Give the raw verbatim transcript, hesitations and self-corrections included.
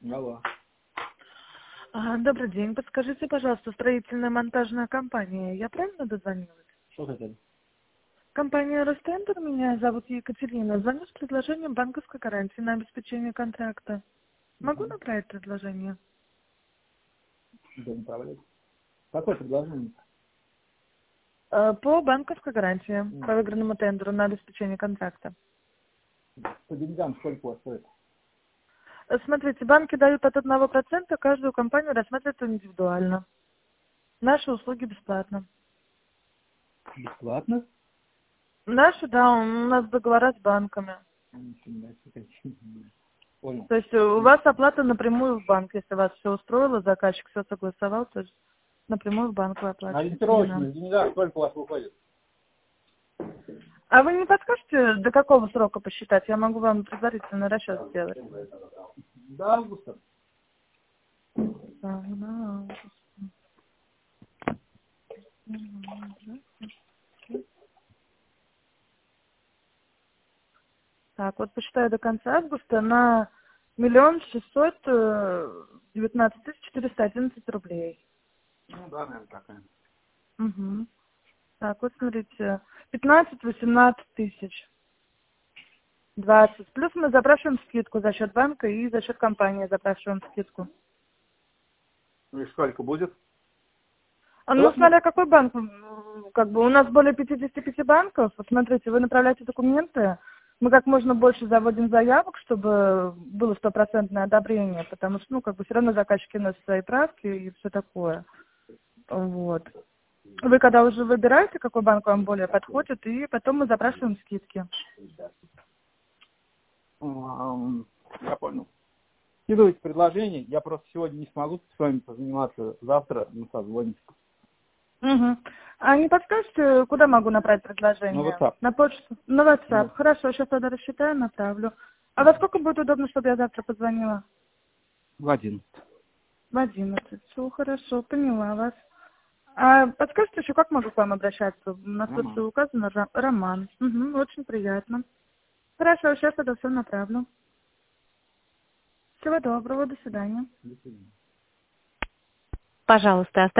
Алло. А, Добрый день. Подскажите, пожалуйста, строительная монтажная компания. Я правильно дозвонилась? Что хотели? Компания «Ростендер», меня зовут Екатерина. Звоню с предложением банковской гарантии на обеспечение контракта. Могу Угу. направить предложение? Да, направляйте. Какое предложение? Э, По банковской гарантии, М. по выигранному тендеру на обеспечение контракта. По деньгам сколько у вас стоит? Э, Смотрите, банки дают от одного процента, каждую компанию рассматривают индивидуально. Наши услуги бесплатно. Бесплатно? Наши, да, у нас договора с банками. Ничего не дайте, конечно. Понял. То есть э, у вас оплата напрямую в банк, если вас все устроило, заказчик все согласовал, то есть напрямую в банк вы оплачиваете, не Ориентировочно, нам. в деньгах сколько у вас выходит? А вы не подскажете, до какого срока посчитать? Я могу вам предварительный расчет сделать. До августа. Так, да. Так, вот посчитаю до конца августа на миллион шестьсот э, девятнадцать тысяч четыреста одиннадцать рублей. Ну да, наверное, такая. Угу. Так, вот смотрите, пятнадцать-восемнадцать тысяч. двадцать. Плюс мы запрашиваем скидку за счет банка и за счет компании запрашиваем скидку. Ну и сколько будет? А, Да ну, вот мы... смотря какой банк, м, как бы у нас более пятидесяти пяти банков. Вот смотрите, вы направляете документы, мы как можно больше заводим заявок, чтобы было стопроцентное одобрение, потому что, ну, как бы все равно заказчики носят свои правки и все такое. Вот. Вы когда уже выбираете, какой банк вам более подходит, и потом мы запрашиваем скидки. Ам, Я понял. Скидывайте предложение. Я просто сегодня не смогу с вами позаниматься. Завтра мы созвонимся. Угу. А не подскажете, куда могу направить На предложение? WhatsApp. На почту? На На WhatsApp. WhatsApp. Хорошо, сейчас тогда рассчитаю, направлю. А во сколько будет удобно, чтобы я завтра позвонила? В одиннадцать. В одиннадцать. Все, хорошо, поняла вас. А подскажите еще, как могу к вам обращаться? На Роман. сайте указано Ра- Роман. Угу, очень приятно. Хорошо, сейчас тогда все направлю. Всего доброго, до свидания. До свидания. Пожалуйста,